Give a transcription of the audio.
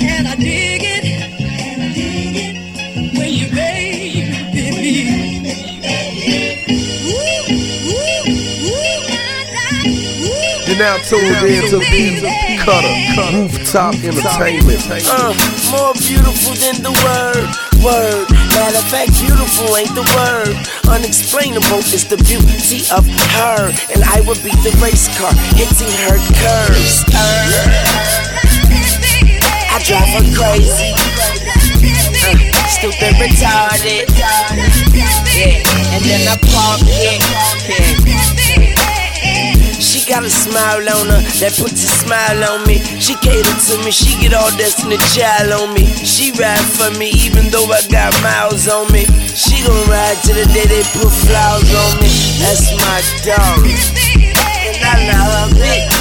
And I dig it when you baby me. You're now tuned in to Cutter Rooftop Entertainment. More beautiful than the word. Matter of fact, beautiful ain't the word. Unexplainable is the beauty of her. And I would beat the race car, hitting her curves. I drive her crazy. Stupid, retarded. Yeah, and then I park it. She got a smile on her that puts a smile on me. She cater to me, she get all Destiny Child on me. She ride for me even though I got miles on me. She gon' ride till the day they put flowers on me. That's my dog, and I love it.